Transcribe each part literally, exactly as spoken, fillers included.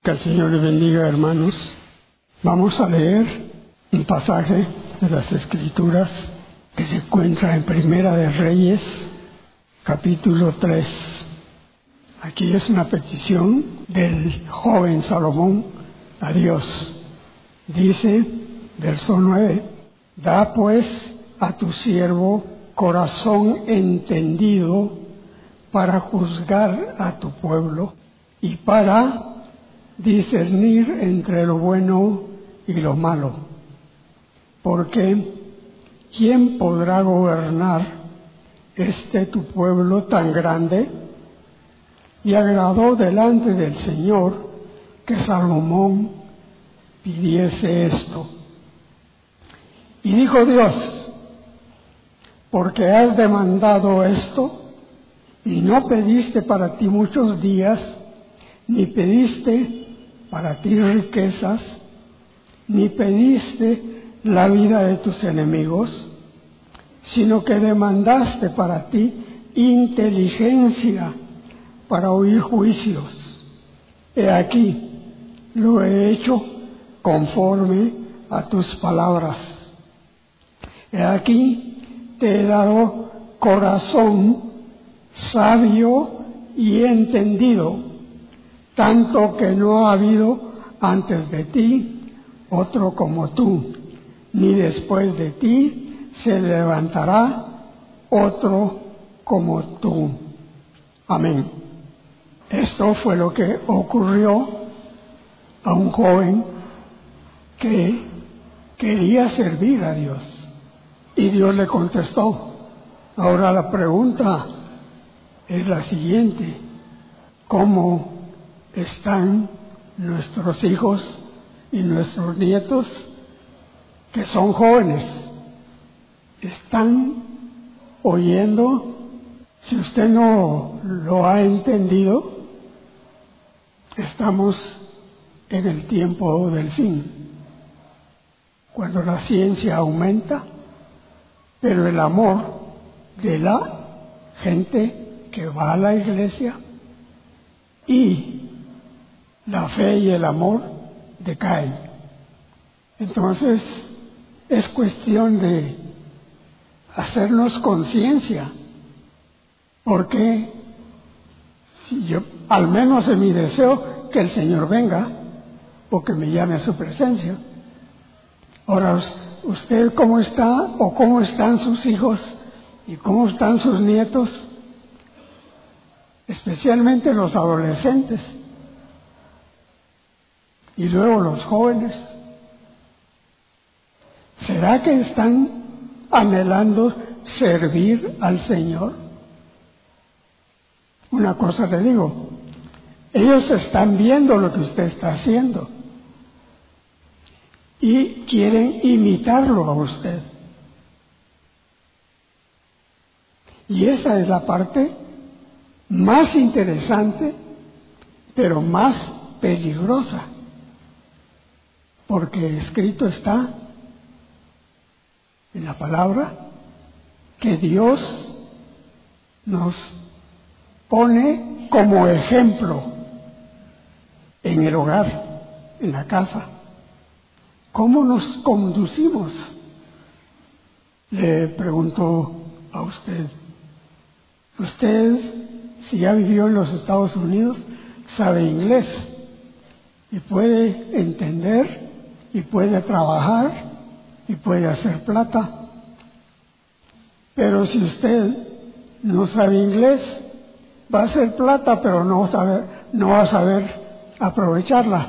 Que el Señor les bendiga, hermanos. Vamos a leer un pasaje de las Escrituras que se encuentra en Primera de Reyes, capítulo tres. Aquí es una petición del joven Salomón a Dios. Dice, verso nueve, da pues a tu siervo corazón entendido para juzgar a tu pueblo y para discernir entre lo bueno y lo malo. Porque ¿quién podrá gobernar este tu pueblo tan grande? Y agradó delante del Señor que Salomón pidiese esto. Y dijo Dios, porque has demandado esto, y no pediste para ti muchos días, ni pediste para ti riquezas, ni pediste la vida de tus enemigos, sino que demandaste para ti inteligencia para oír juicios. He aquí, lo he hecho conforme a tus palabras. He aquí, te he dado corazón sabio y entendido, tanto que no ha habido antes de ti otro como tú, ni después de ti se levantará otro como tú. Amén. Esto fue lo que ocurrió a un joven que quería servir a Dios y Dios le contestó. Ahora la pregunta es la siguiente: ¿cómo están nuestros hijos y nuestros nietos que son jóvenes? ¿Están oyendo? Si usted no lo ha entendido, estamos en el tiempo del fin, cuando la ciencia aumenta, pero el amor de la gente que va a la iglesia y la fe y el amor decaen. Entonces es cuestión de hacernos conciencia, porque si yo, al menos en mi deseo, que el Señor venga o que me llame a su presencia. Ahora, ¿usted cómo está o cómo están sus hijos y cómo están sus nietos? Especialmente los adolescentes y luego los jóvenes. ¿Será que están anhelando servir al Señor? Una cosa le digo, ellos están viendo lo que usted está haciendo y quieren imitarlo a usted. Y esa es la parte más interesante, pero más peligrosa, porque escrito está en la palabra que Dios nos pone como ejemplo en el hogar, en la casa. ¿Cómo nos conducimos? Le pregunto a usted. Usted, si ya vivió en los Estados Unidos, sabe inglés y puede entender y puede trabajar y puede hacer plata. Pero si usted no sabe inglés, va a hacer plata, pero no va a saber, no va a saber aprovecharla.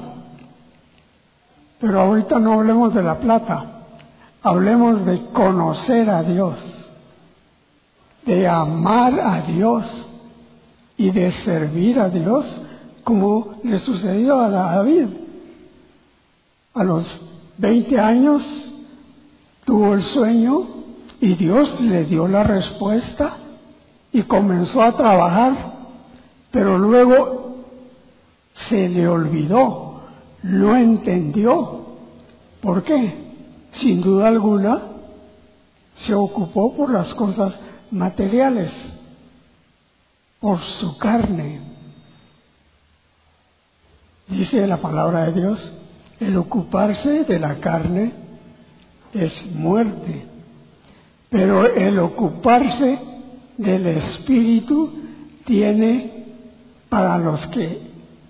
Pero ahorita no hablemos de la plata, hablemos de conocer a Dios, de amar a Dios y de servir a Dios, como le sucedió a David. A los veinte años tuvo el sueño y Dios le dio la respuesta y comenzó a trabajar, pero luego se le olvidó, no entendió. ¿Por qué? Sin duda alguna se ocupó por las cosas materiales, por su carne. Dice la palabra de Dios, el ocuparse de la carne es muerte, pero el ocuparse del Espíritu tiene, para los que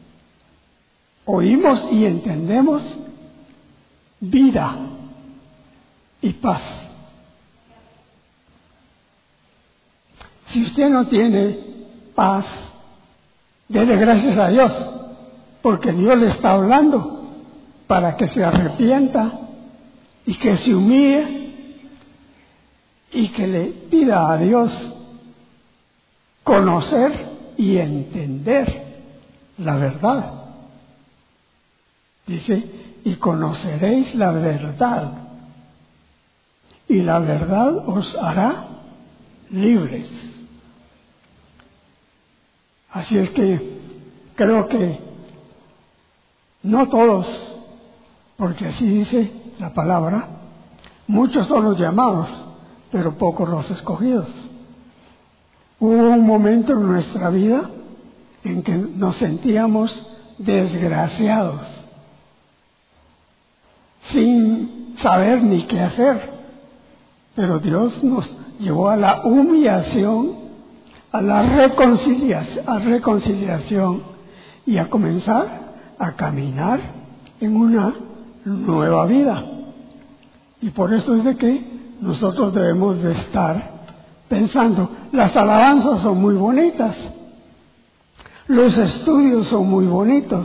oímos y entendemos, vida y paz. Si usted no tiene paz, dele gracias a Dios, porque Dios le está hablando para que se arrepienta y que se humille y que le pida a Dios conocer y entender la verdad. Dice, y conoceréis la verdad, y la verdad os hará libres. Así es que creo que no todos, porque así dice la palabra, muchos son los llamados, pero pocos los escogidos. Hubo un momento en nuestra vida en que nos sentíamos desgraciados, sin saber ni qué hacer, pero Dios nos llevó a la humillación, a la reconciliación, a reconciliación y a comenzar a caminar en una nueva vida. Y por eso es de que nosotros debemos de estar pensando, las alabanzas son muy bonitas, los estudios son muy bonitos,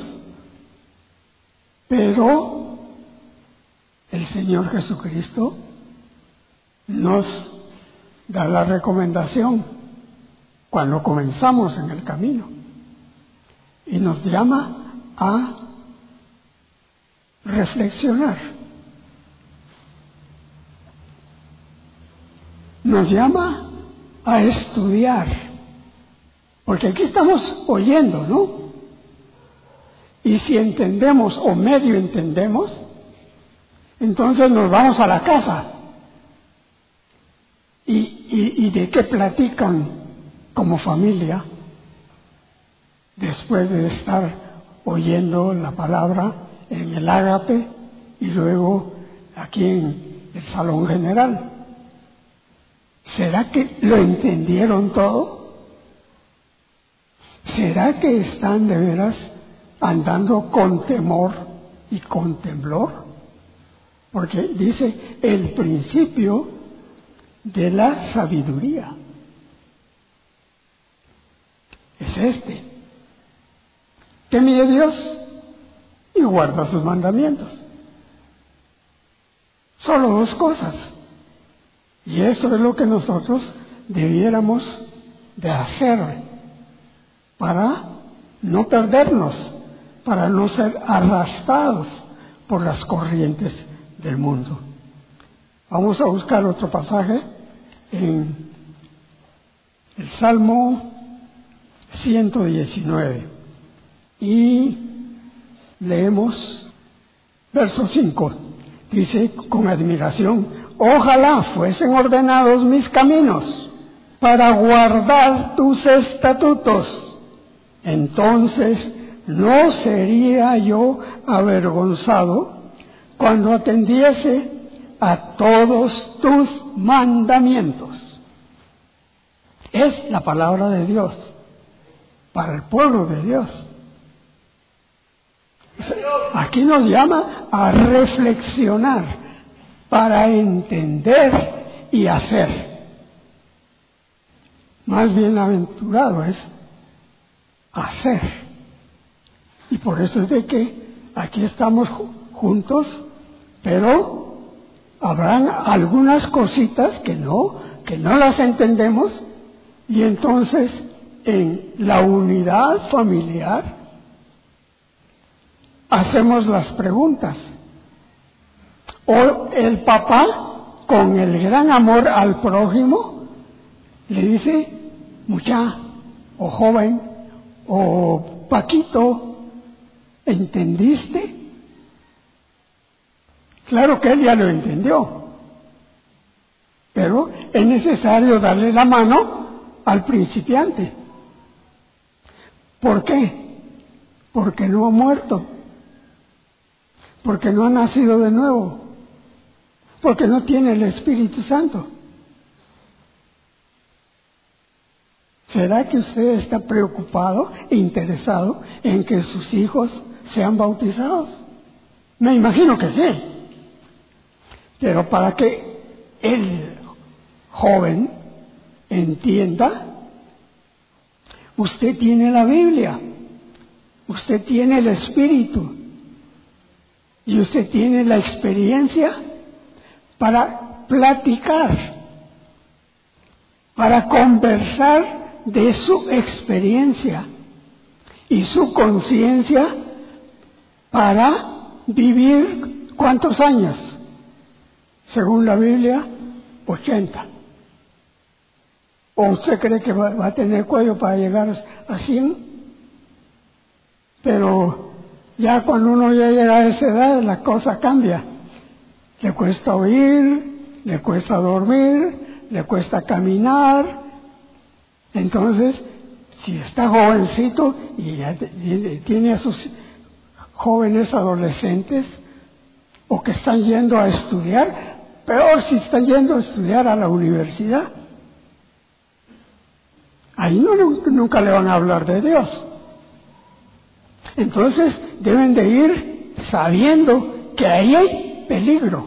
pero el Señor Jesucristo nos da la recomendación cuando comenzamos en el camino y nos llama a reflexionar, nos llama a estudiar, porque aquí estamos oyendo, ¿no? Y si entendemos o medio entendemos, entonces nos vamos a la casa. ¿Y, y, y de qué platican como familia después de estar oyendo la palabra en el ágape y luego aquí en el salón general? ¿Será que lo entendieron todo? ¿Será que están de veras andando con temor y con temblor? Porque dice el principio de la sabiduría es este: teme a Dios y guarda sus mandamientos. Solo dos cosas. Y eso es lo que nosotros debiéramos de hacer para no perdernos, para no ser arrastrados por las corrientes del mundo. Vamos a buscar otro pasaje en el Salmo ciento diecinueve y leemos verso cinco. Dice con admiración: ojalá fuesen ordenados mis caminos para guardar tus estatutos, entonces no sería yo avergonzado cuando atendiese a todos tus mandamientos. Es la palabra de Dios para el pueblo de Dios. Aquí nos llama a reflexionar para entender y hacer. Más bienaventurado es hacer. Y por eso es de que aquí estamos juntos, pero habrán algunas cositas que no, que no las entendemos, y entonces en la unidad familiar hacemos las preguntas. O el papá, con el gran amor al prójimo, le dice: muchacha, o joven, o Paquito, ¿entendiste? Claro que él ya lo entendió, pero es necesario darle la mano al principiante. ¿Por qué? porque no ha muerto, porque no ha nacido de nuevo, porque no tiene el Espíritu Santo. ¿Será que usted está preocupado e interesado en que sus hijos sean bautizados? Me imagino que sí. Pero para que el joven entienda, usted tiene la Biblia, usted tiene el Espíritu y usted tiene la experiencia para platicar, para conversar de su experiencia y su conciencia para vivir ¿cuántos años? Según la Biblia, ochenta. ¿O usted cree que va, va a tener cuello para llegar a cien? Pero ya cuando uno ya llega a esa edad, la cosa cambia. Le cuesta oír, le cuesta dormir, le cuesta caminar. Entonces, si está jovencito y ya tiene a sus jóvenes adolescentes o que están yendo a estudiar, peor si están yendo a estudiar a la universidad, ahí no, nunca le van a hablar de Dios. Entonces deben de ir sabiendo que ahí hay peligro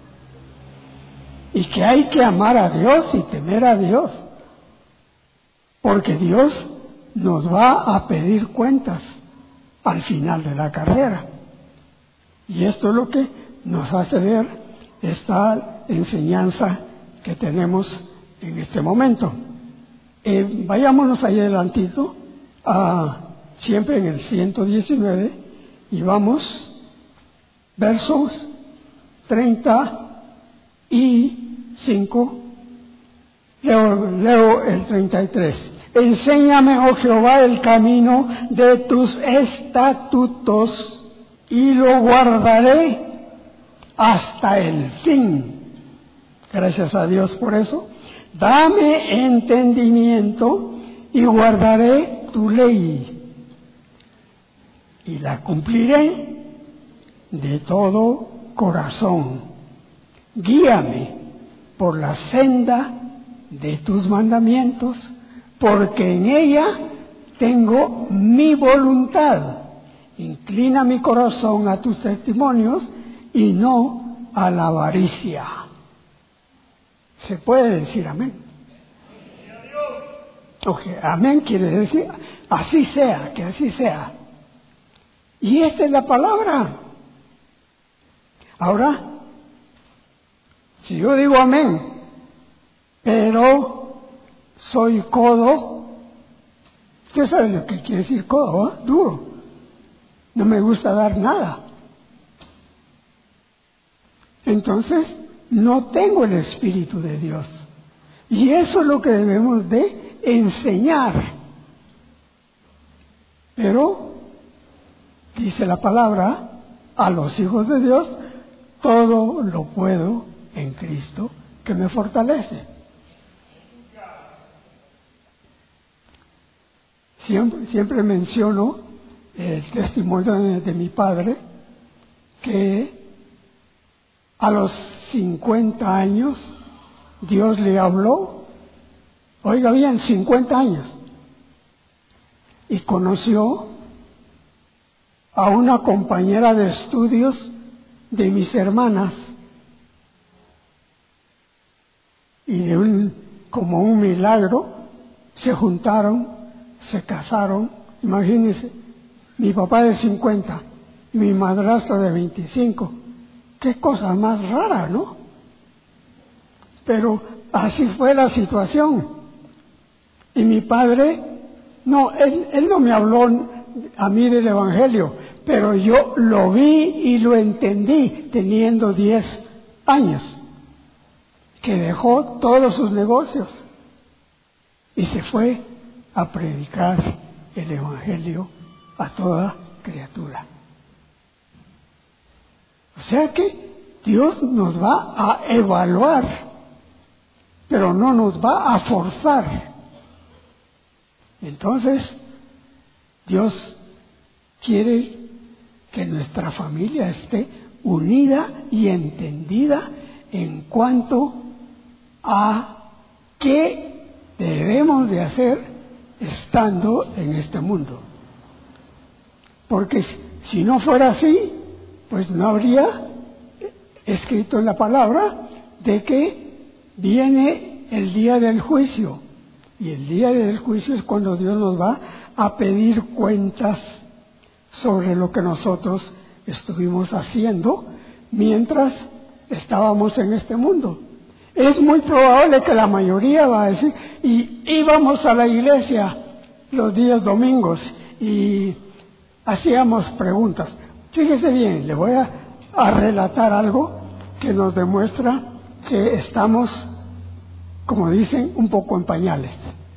y que hay que amar a Dios y temer a Dios, porque Dios nos va a pedir cuentas al final de la carrera. Y esto es lo que nos hace ver esta enseñanza que tenemos en este momento. Eh, vayámonos ahí adelantito, a, siempre en el ciento diecinueve, y vamos, versos treinta y cinco, leo, leo el treinta y tres. Enséñame, oh Jehová, el camino de tus estatutos, y lo guardaré hasta el fin. Gracias a Dios por eso. Dame entendimiento y guardaré tu ley, y la cumpliré de todo corazón. Guíame por la senda de tus mandamientos, porque en ella tengo mi voluntad. Inclina mi corazón a tus testimonios y no a la avaricia. ¿Se puede decir amén? Okay, amén quiere decir así sea, que así sea. Y esta es la palabra. Ahora, si yo digo amén, pero soy codo, usted sabe lo que quiere decir codo, ¿eh? Duro. No me gusta dar nada. Entonces, no tengo el Espíritu de Dios. Y eso es lo que debemos de enseñar. Pero, dice la palabra, a los hijos de Dios, todo lo puedo en Cristo que me fortalece. Siempre, siempre menciono el testimonio de, de mi padre, que a los cincuenta años Dios le habló, oiga bien, cincuenta años, y conoció a una compañera de estudios de mis hermanas, y de un, como un milagro se juntaron, se casaron. Imagínense, mi papá de cincuenta, mi madrastra de veinticinco. Qué cosa más rara, ¿no? Pero así fue la situación. Y mi padre, no, él, él no me habló a mí del Evangelio, pero yo lo vi y lo entendí teniendo diez años, que dejó todos sus negocios y se fue a predicar el Evangelio a toda criatura. O sea que Dios nos va a evaluar, pero no nos va a forzar. Entonces, Dios quiere que nuestra familia esté unida y entendida en cuanto a qué debemos de hacer estando en este mundo. Porque si no fuera así, pues no habría escrito en la palabra de que viene el día del juicio. Y el día del juicio es cuando Dios nos va a pedir cuentas sobre lo que nosotros estuvimos haciendo mientras estábamos en este mundo. Es muy probable que la mayoría va a decir, y íbamos a la iglesia los días domingos y hacíamos preguntas. Fíjese bien, le voy a, a relatar algo que nos demuestra que estamos, como dicen, un poco en pañales.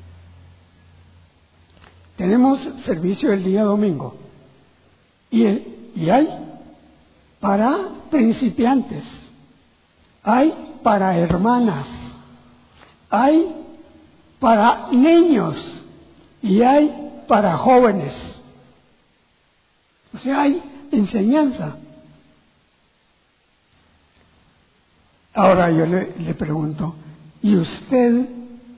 Tenemos servicio el día domingo y, y hay para principiantes, hay para hermanas, hay para niños y hay para jóvenes. O sea, hay enseñanza. Ahora yo le, le pregunto, ¿y usted,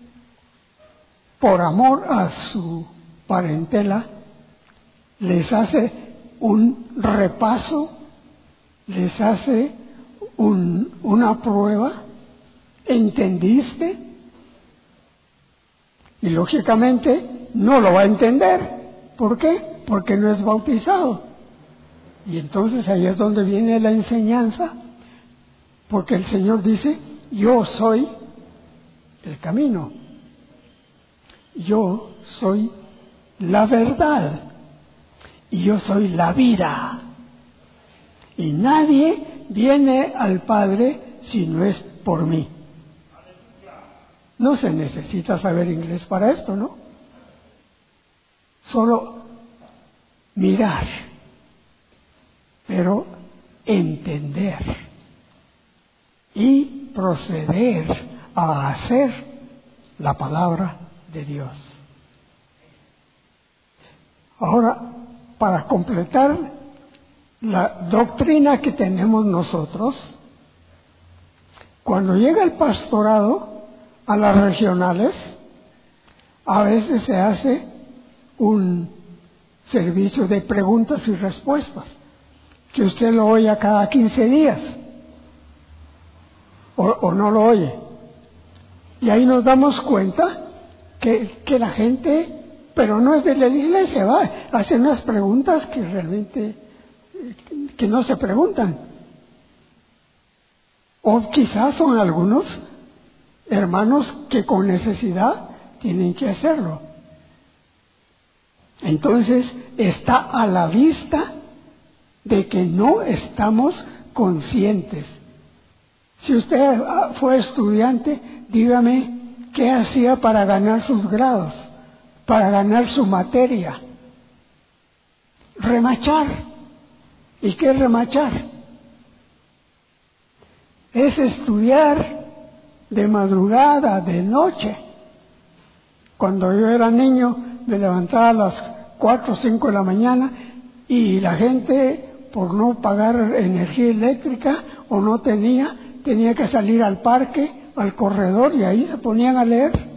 por amor a su parentela, les hace un repaso, les hace un, una prueba? ¿Entendiste? Y lógicamente no lo va a entender. ¿Por qué? Porque no es bautizado. Y entonces ahí es donde viene la enseñanza, porque el Señor dice, yo soy el camino, yo soy la verdad y yo soy la vida. Y nadie viene al Padre si no es por mí. No se necesita saber inglés para esto, ¿no? Solo mirar, pero entender y proceder a hacer la palabra de Dios. Ahora, para completar la doctrina que tenemos nosotros, cuando llega el pastorado a las regionales, a veces se hace un servicio de preguntas y respuestas, que usted lo oye cada quince días, o, o no lo oye. Y ahí nos damos cuenta que, que la gente, pero no es de la iglesia, va, hace unas preguntas que realmente que no se preguntan. O quizás son algunos hermanos que con necesidad tienen que hacerlo. Entonces está a la vista de que no estamos conscientes. Si usted fue estudiante, dígame qué hacía para ganar sus grados, para ganar su materia. Remachar. ¿Y qué es remachar? Es estudiar de madrugada, de noche. Cuando yo era niño, me levantaba a las cuatro o cinco de la mañana y la gente, por no pagar energía eléctrica o no tenía, tenía que salir al parque, al corredor, y ahí se ponían a leer.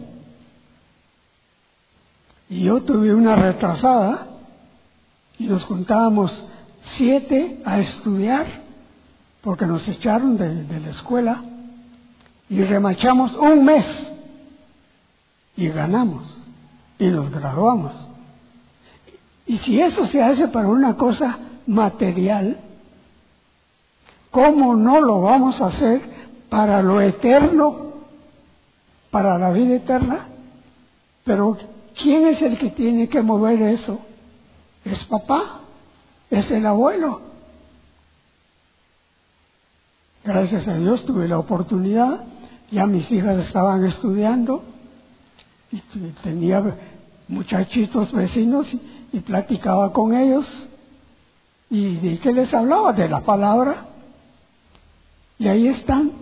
Y yo tuve una retrasada y nos juntábamos siete a estudiar porque nos echaron de, de la escuela y remachamos un mes y ganamos y nos graduamos. Y si eso se hace para una cosa material, ¿cómo no lo vamos a hacer para lo eterno, para la vida eterna? Pero ¿quién es el que tiene que mover eso? Es papá, es el abuelo. Gracias a Dios tuve la oportunidad, ya mis hijas estaban estudiando y tenía muchachitos vecinos y, y platicaba con ellos. ¿Y de qué les hablaba? De la palabra. Y ahí están.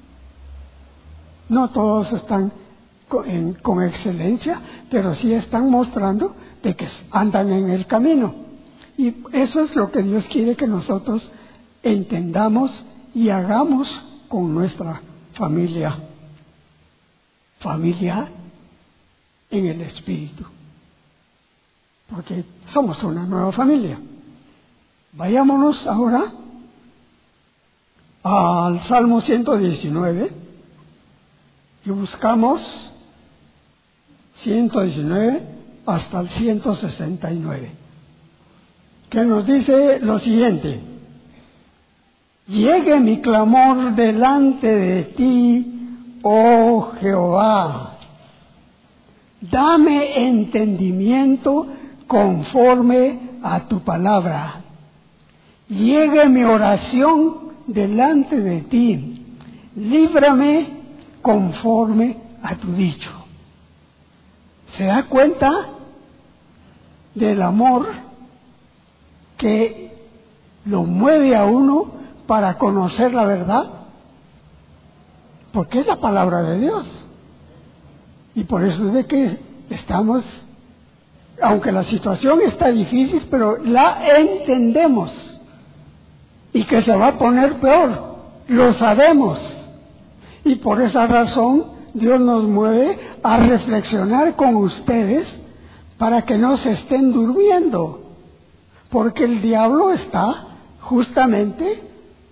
No todos están con, en, con excelencia, pero sí están mostrando de que andan en el camino. Y eso es lo que Dios quiere que nosotros entendamos y hagamos con nuestra familia. Familia en el Espíritu. Porque somos una nueva familia. Vayámonos ahora al Salmo ciento diecinueve y buscamos ciento diecinueve hasta el ciento sesenta y nueve, que nos dice lo siguiente: llegue mi clamor delante de ti, oh Jehová, dame entendimiento conforme a tu palabra. Llegue mi oración delante de ti, líbrame conforme a tu dicho. ¿Se da cuenta del amor que lo mueve a uno para conocer la verdad? Porque es la palabra de Dios. Y por eso es de que estamos, aunque la situación está difícil, pero la entendemos. Y que se va a poner peor, lo sabemos. Y por esa razón Dios nos mueve a reflexionar con ustedes para que no se estén durmiendo. Porque el diablo está justamente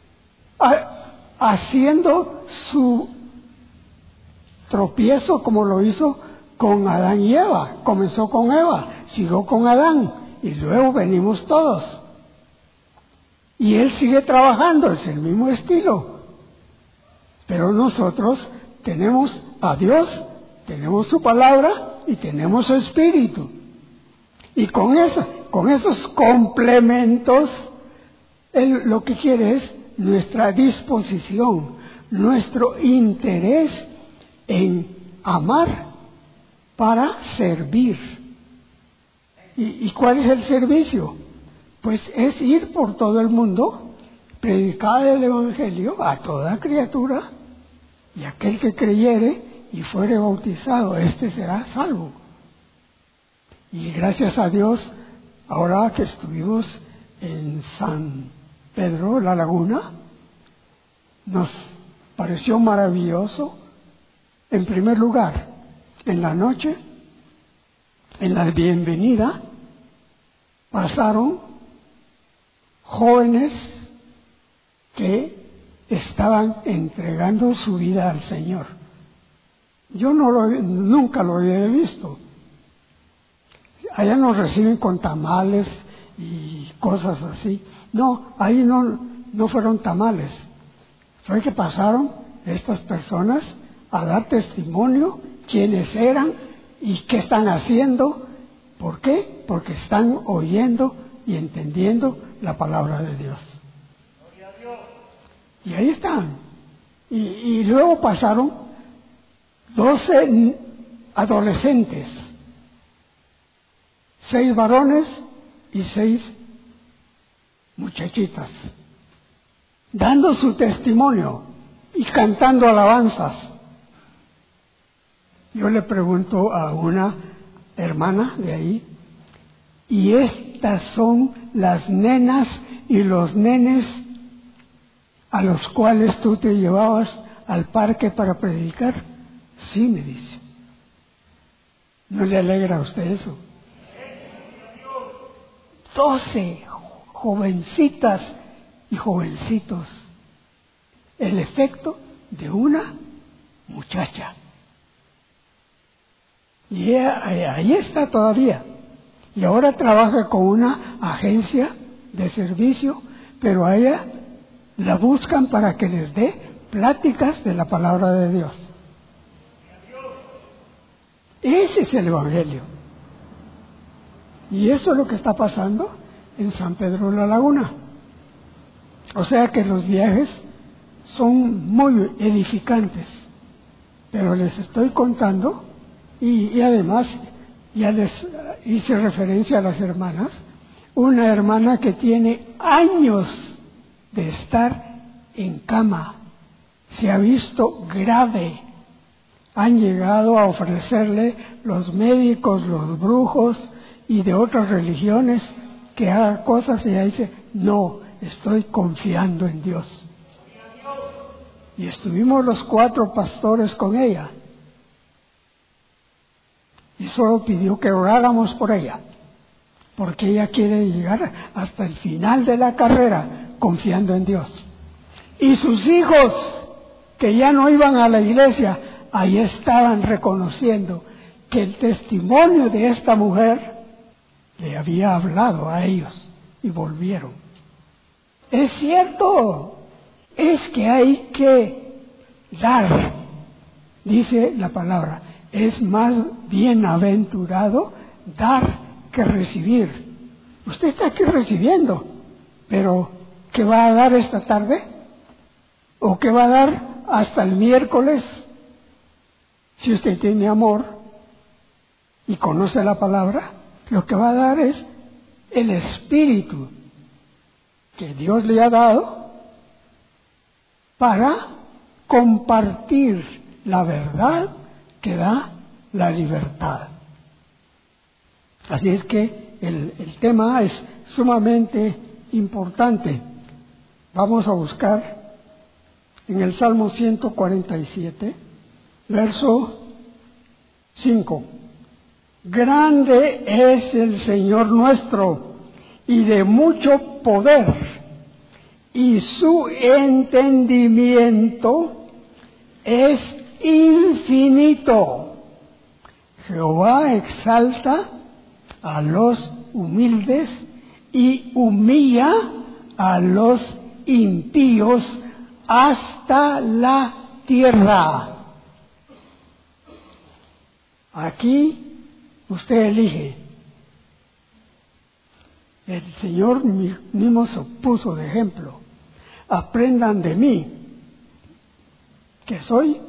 haciendo su tropiezo como lo hizo con Adán y Eva. Comenzó con Eva, siguió con Adán y luego venimos todos. Y él sigue trabajando, es el mismo estilo. Pero nosotros tenemos a Dios, tenemos su palabra y tenemos su espíritu. Y con eso, con esos complementos, él lo que quiere es nuestra disposición, nuestro interés en amar para servir. ¿Y, y cuál es el servicio? Pues es ir por todo el mundo, predicar el Evangelio a toda criatura, y aquel que creyere y fuere bautizado, éste será salvo. Y gracias a Dios, ahora que estuvimos en San Pedro, La Laguna, nos pareció maravilloso. En primer lugar, en la noche, en la bienvenida, pasaron jóvenes que estaban entregando su vida al Señor. Yo no lo, nunca lo había visto. Allá nos reciben con tamales y cosas así. No, ahí no, no fueron tamales. Fue que pasaron estas personas a dar testimonio quiénes eran y qué están haciendo. ¿Por qué? Porque están oyendo y entendiendo la palabra de Dios. Y ahí están. Y, y luego pasaron doce adolescentes, seis varones y seis muchachitas, dando su testimonio y cantando alabanzas. Yo le pregunto a una hermana de ahí, ¿y estas son las nenas y los nenes a los cuales tú te llevabas al parque para predicar? Sí, me dice. ¿No le alegra a usted eso? Doce jovencitas y jovencitos. El efecto de una muchacha. Y ella, ahí está todavía. Y ahora trabaja con una agencia de servicio, pero a ella la buscan para que les dé pláticas de la palabra de Dios. Ese es el Evangelio. Y eso es lo que está pasando en San Pedro de la Laguna. O sea que los viajes son muy edificantes, pero les estoy contando, y, y además ya les hice referencia a las hermanas, una hermana que tiene años de estar en cama, se ha visto grave, han llegado a ofrecerle los médicos, los brujos y de otras religiones que haga cosas y ella dice, no, estoy confiando en Dios. Y estuvimos los cuatro pastores con ella. Y solo pidió que oráramos por ella, porque ella quiere llegar hasta el final de la carrera confiando en Dios. Y sus hijos, que ya no iban a la iglesia, ahí estaban reconociendo que el testimonio de esta mujer le había hablado a ellos y volvieron. Es cierto, es que hay que dar, dice la palabra, es más bienaventurado dar que recibir. Usted está aquí recibiendo, pero ¿qué va a dar esta tarde? ¿O qué va a dar hasta el miércoles? Si usted tiene amor y conoce la palabra, lo que va a dar es el espíritu que Dios le ha dado para compartir la verdad que da la libertad. Así es que el, el tema es sumamente importante. Vamos a buscar en el Salmo ciento cuarenta y siete, verso cinco. Grande es el Señor nuestro y de mucho poder, y su entendimiento es infinito. Jehová exalta a los humildes y humilla a los impíos hasta la tierra. Aquí usted elige. El Señor mismo se puso de ejemplo. Aprendan de mí, que soy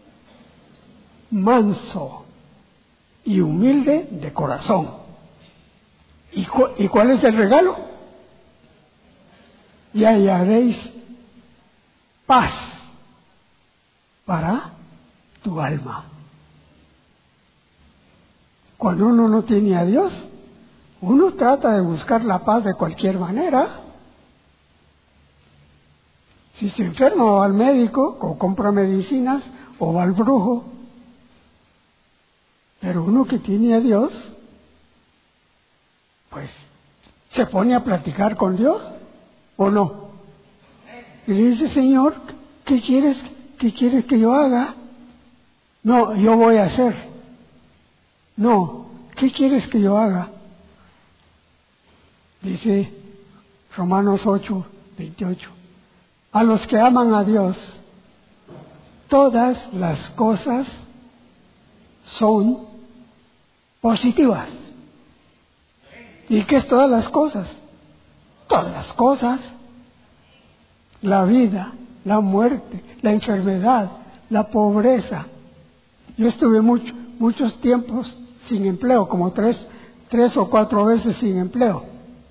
manso y humilde de corazón. ¿Y, cu- ¿Y cuál es el regalo? Y hallaréis paz para tu alma. Cuando uno no tiene a Dios, uno trata de buscar la paz de cualquier manera. Si se enferma, va al médico, o compra medicinas, o va al brujo. Pero uno que tiene a Dios, pues, se pone a platicar con Dios, ¿o no? Y le dice, Señor, ¿qué quieres, qué quieres que yo haga? No, yo voy a hacer. No, ¿qué quieres que yo haga? Dice Romanos ocho, veintiocho. A los que aman a Dios, todas las cosas son positivas. ¿Y qué es todas las cosas? Todas las cosas. La vida, la muerte, la enfermedad, la pobreza. Yo estuve mucho, muchos tiempos sin empleo, como tres, tres o cuatro veces sin empleo.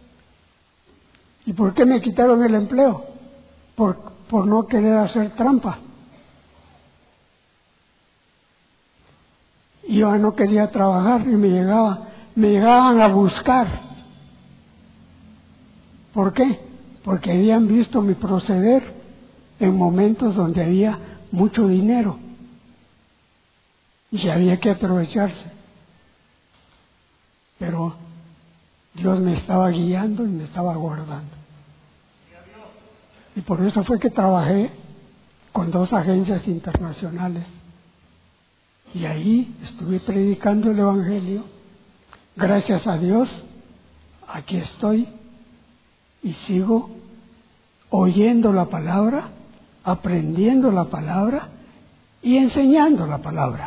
¿Y por qué me quitaron el empleo? Por, por no querer hacer trampa. Yo no quería trabajar y me llegaba, me llegaban a buscar. ¿Por qué? Porque habían visto mi proceder en momentos donde había mucho dinero y había que aprovecharse. Pero Dios me estaba guiando y me estaba guardando. Y por eso fue que trabajé con dos agencias internacionales. Y ahí estuve predicando el Evangelio. Gracias a Dios, aquí estoy y sigo oyendo la palabra, aprendiendo la palabra y enseñando la palabra.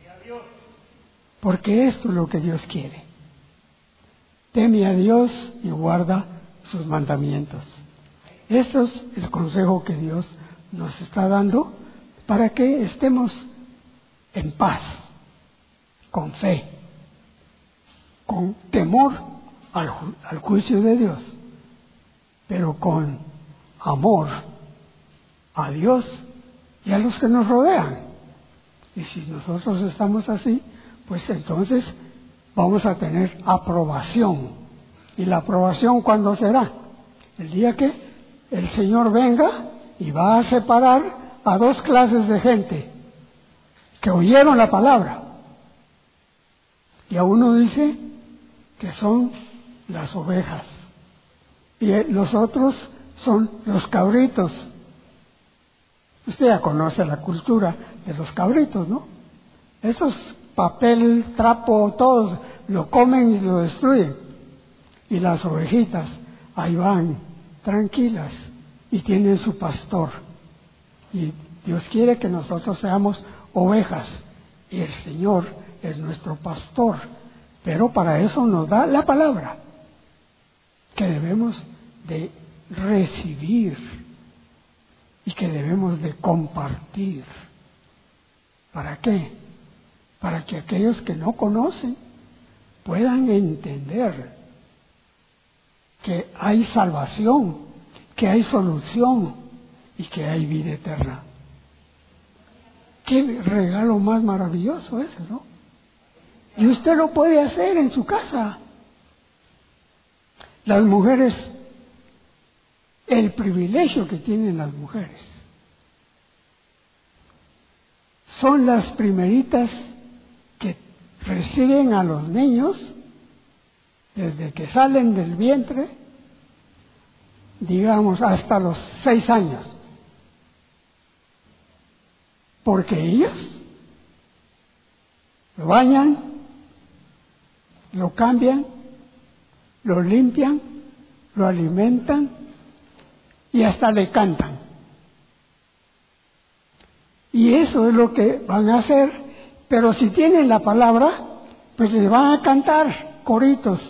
Porque esto es lo que Dios quiere. Teme a Dios y guarda sus mandamientos. Esto es el consejo que Dios nos está dando para que estemos en paz, con fe, con temor al, ju- al juicio de Dios, pero con amor a Dios y a los que nos rodean. Y si nosotros estamos así, pues entonces vamos a tener aprobación ¿Y la aprobación cuándo será? El día que el Señor venga y va a separar a dos clases de gente que oyeron la palabra. Y a uno dice que son las ovejas y los otros son los cabritos. Usted ya conoce la cultura de los cabritos, ¿no? Esos papel, trapo, todos lo comen y lo destruyen. Y las ovejitas ahí van, tranquilas, y tienen su pastor. Y Dios quiere que nosotros seamos ovejas, y el Señor es nuestro pastor. Pero para eso nos da la palabra, que debemos de recibir y que debemos de compartir. ¿Para qué? Para que aquellos que no conocen puedan entender que hay salvación, que hay solución y que hay vida eterna. Qué regalo más maravilloso ese, ¿no? Y usted lo puede hacer en su casa. Las mujeres, el privilegio que tienen las mujeres, son las primeritas que reciben a los niños desde que salen del vientre, digamos, hasta los seis años. Porque ellas lo bañan, lo cambian, lo limpian, lo alimentan y hasta le cantan. Y eso es lo que van a hacer, pero si tienen la palabra, pues les van a cantar coritos.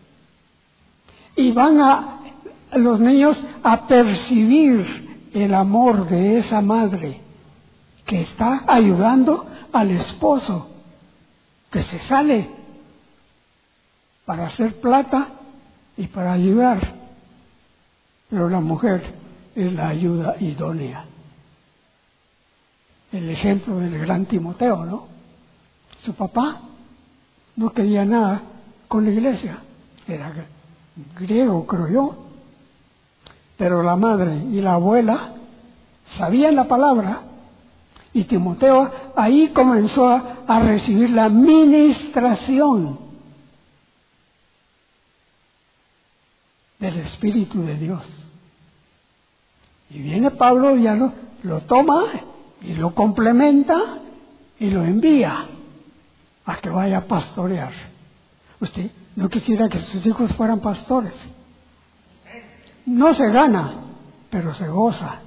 Y van a los niños a percibir el amor de esa madre que está ayudando al esposo, que se sale para hacer plata y para ayudar. Pero la mujer es la ayuda idónea. El ejemplo del gran Timoteo, ¿no? Su papá no quería nada con la iglesia, era griego, creo yo, pero la madre y la abuela sabían la palabra y Timoteo ahí comenzó a, a recibir la ministración del Espíritu de Dios. Y viene Pablo y ya lo, lo toma y lo complementa y lo envía a que vaya a pastorear. Usted no quisiera que sus hijos fueran pastores. No se gana, pero se goza.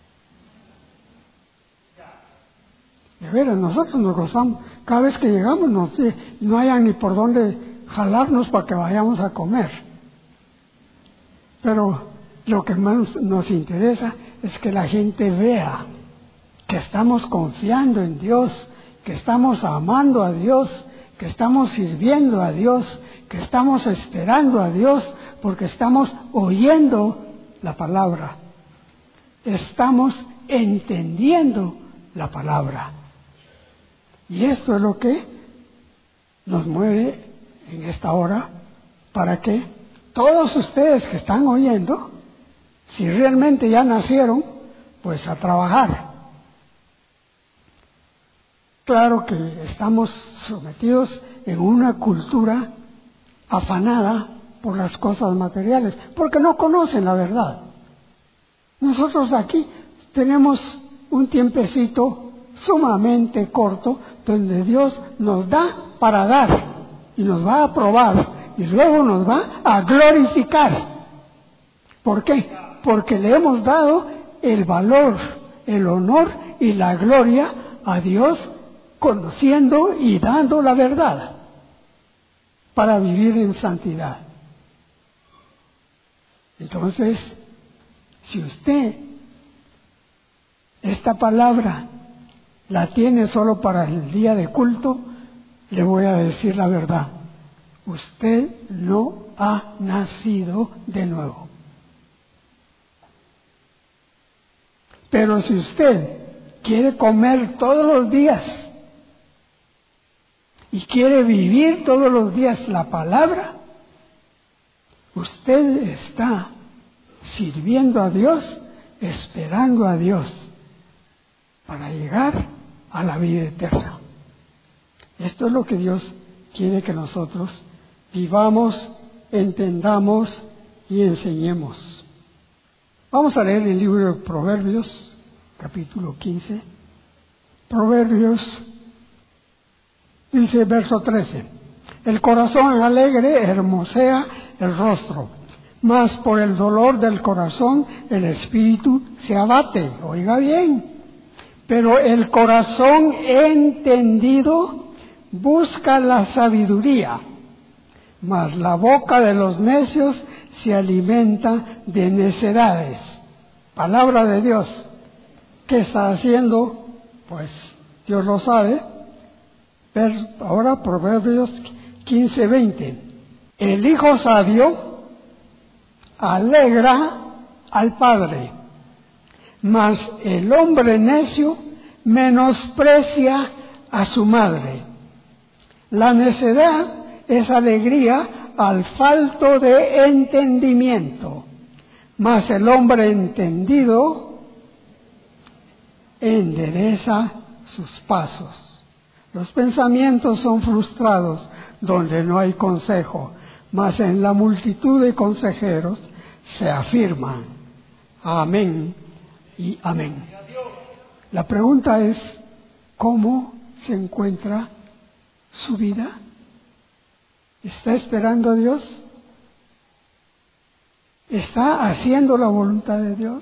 De veras, nosotros nos gozamos. Cada vez que llegamos nos, no hayan ni por dónde jalarnos para que vayamos a comer. Pero lo que más nos interesa es que la gente vea que estamos confiando en Dios, que estamos amando a Dios, que estamos sirviendo a Dios, que estamos esperando a Dios, porque estamos oyendo la palabra. Estamos entendiendo la palabra. Y esto es lo que nos mueve en esta hora, para que todos ustedes que están oyendo, si realmente ya nacieron, pues a trabajar. Claro que estamos sometidos en una cultura afanada por las cosas materiales, porque no conocen la verdad. Nosotros aquí tenemos un tiempecito sumamente corto donde Dios nos da para dar y nos va a probar y luego nos va a glorificar. ¿Por qué? Porque le hemos dado el valor, el honor y la gloria a Dios, conociendo y dando la verdad para vivir en santidad. Entonces, si usted esta palabra la tiene solo para el día de culto, le voy a decir la verdad. Usted no ha nacido de nuevo. Pero si usted quiere comer todos los días y quiere vivir todos los días la palabra, Usted está sirviendo a Dios, esperando a Dios para llegar a la vida eterna. Esto es lo que Dios quiere que nosotros vivamos, entendamos y enseñemos. Vamos a leer el libro de Proverbios, capítulo quince. Proverbios, dice verso trece. El corazón alegre hermosea el rostro, mas por el dolor del corazón el espíritu se abate. Oiga bien. Pero el corazón entendido busca la sabiduría, mas la boca de los necios se alimenta de necedades. Palabra de Dios. ¿Qué está haciendo? Pues Dios lo sabe. Ahora Proverbios quince veinte. El hijo sabio alegra al padre, mas el hombre necio menosprecia a su madre. La necedad es alegría al falto de entendimiento, mas el hombre entendido endereza sus pasos. Los pensamientos son frustrados donde no hay consejo, mas en la multitud de consejeros se afirman. Amén y amén. La pregunta es, ¿cómo se encuentra su vida? ¿Está esperando a Dios? ¿Está haciendo la voluntad de Dios?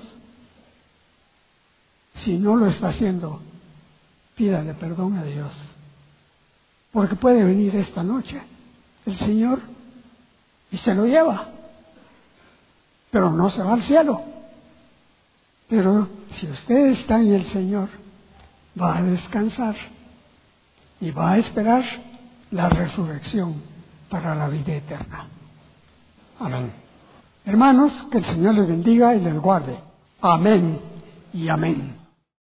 Si no lo está haciendo, pídale perdón a Dios. Porque puede venir esta noche el Señor y se lo lleva. Pero no se va al cielo. Pero si usted está en el Señor, va a descansar y va a esperar la resurrección para la vida eterna. Amén. Hermanos, que el Señor les bendiga y les guarde. Amén y amén.